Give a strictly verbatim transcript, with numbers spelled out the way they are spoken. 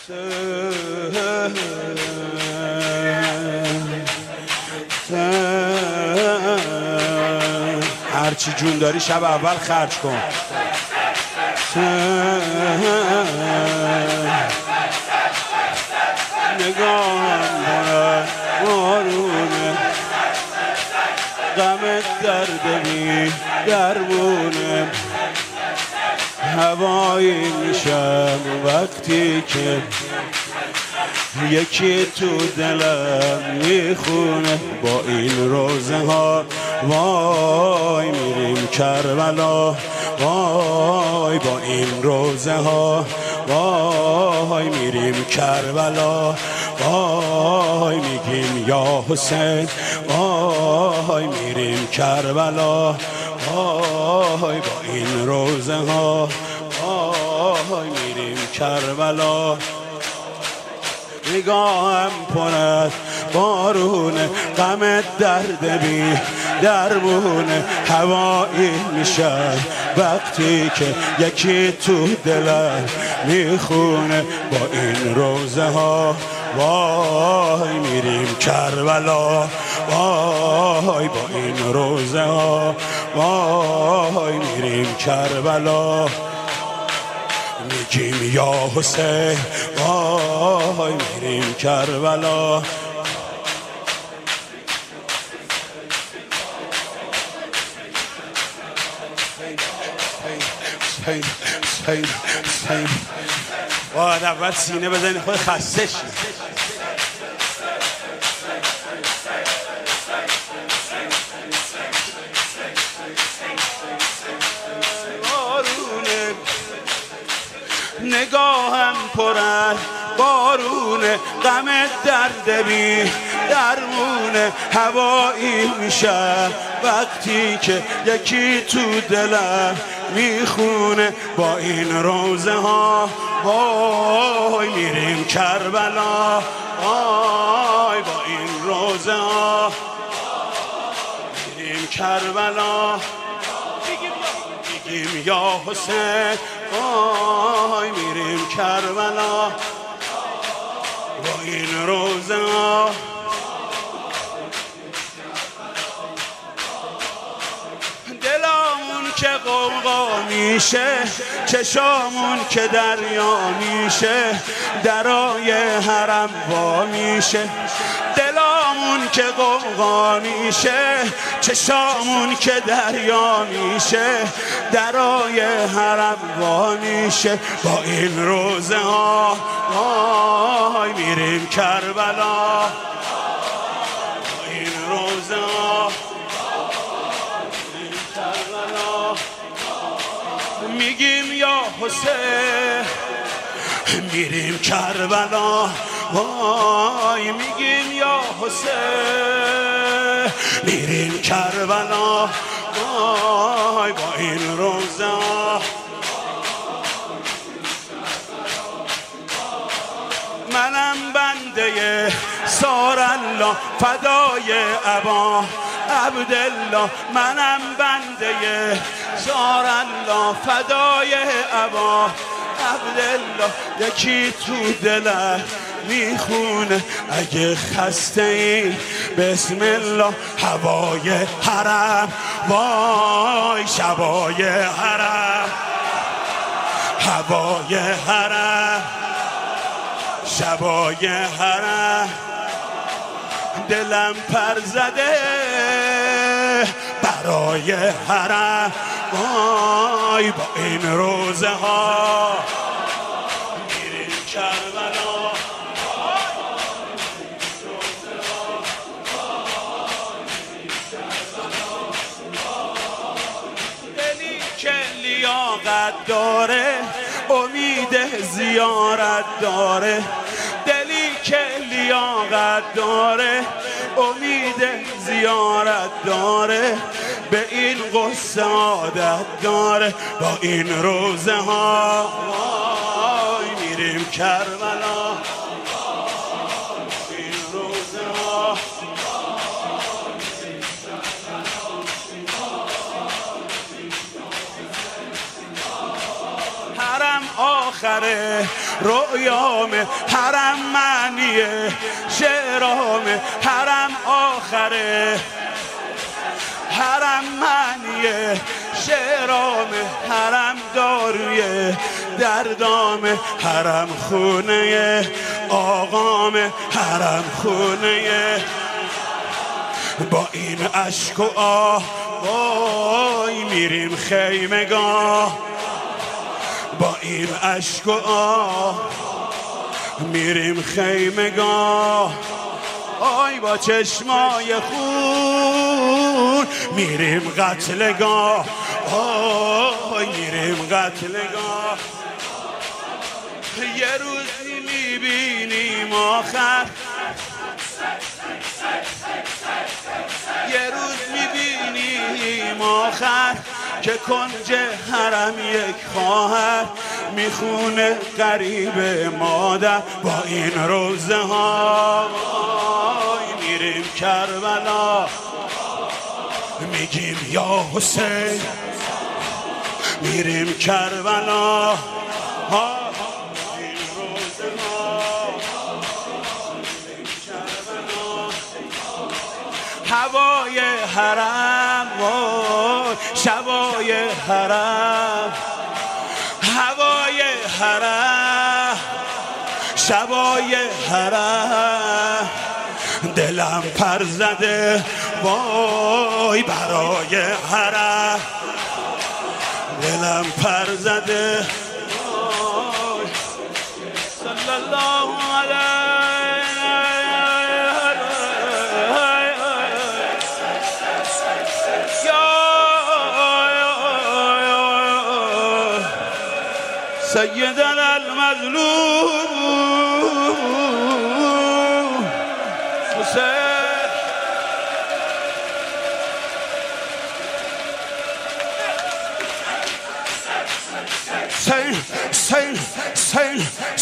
هرچی جون داری شب اول خرج کن. نگاهم برد بارونه، غم درد بی درمونه، هوایی میشم وقتی که یکی تو دلم میخونه. با این روزه ها وای میریم کربلا، وای با این روزه ها وای میریم کربلا، وای میگیم یا حسین، وای میریم کربلا، وای با این روزه ها وای میریم کربلا. نگاهم پر از بارونه، غم درد بی درمونه، هوایی میشه وقتی که یکی تو دلم میخونه. با این روزه ها وای میریم کربلا، وای با این روزه ها وای میریم کربلا، میگیم یا حسین، وای میریم کربلا. حسین حسین حسین باید اول سینه بزنی خود خسته شی. نگاهم پر از بارونه، غم درد بی درمونه، هوایی میشه وقتی که یکی تو دلم میخونه. با این روزه ها وای میریم کربلا، وای با این روزه ها میریم کربلا، میگیم یا حسین، وای میریم کربلا. با این روزه ها دلامون که غوغا میشه، چشامون که دریا میشه، درای حرم وا میشه. دلامون که غوغا میشه، چشامون که دریا میشه، درای حرم وا میشه. با این روزه ها وای میریم کربلا، با این روزه ها میریم کربلا، میگیم یا حسین، میریم کربلا، وای میگیم یا حسین، میریم کربلا، وای با این روزه ها. منم بنده سار الله فدای ابا عبدالله، منم بنده سار الله فدای ابا عبدالله، یکی تو دلم میخونه. اگه خسته ای بسم الله، هوای حرم وای شبای حرم، هوای حرم شبای حرم، دلم پر زده برای حرم، وای با این روزه ها میریم کربلا. دلی که لیاقت داره امید زیارت داره، دلی که لیاقت داره امید زیارت داره، به این قصه عادت داره. با این روزه ها وای میریم کربلا، این روزه ها حرم آخر آخره رویام حرم معنیه شعرام حرم آخره حرم معنیه شعرام حرم دارویه دردام حرم خونه آقام حرم خونه با این عشق و آه وای میریم خیمگاه با این عشق و آه میریم خیمگاه آی با چشمای خون میریم قتلگاه آی میریم قتلگاه یه روزی میبینیم آخر یه روز میبینیم آخر که کنج حرم یک خواهر میخونه غریب مادر با این روزه ها میریم کربلا میگیم یا حسین میریم کربلا ها این روزه ها هوای حرم وای شبای حرم هوای حرم شبای حرم دلم پر زده وای برای حرم دلم پر زده وای صلی الله علیه سیدنا المظلوم حسین سین سین سین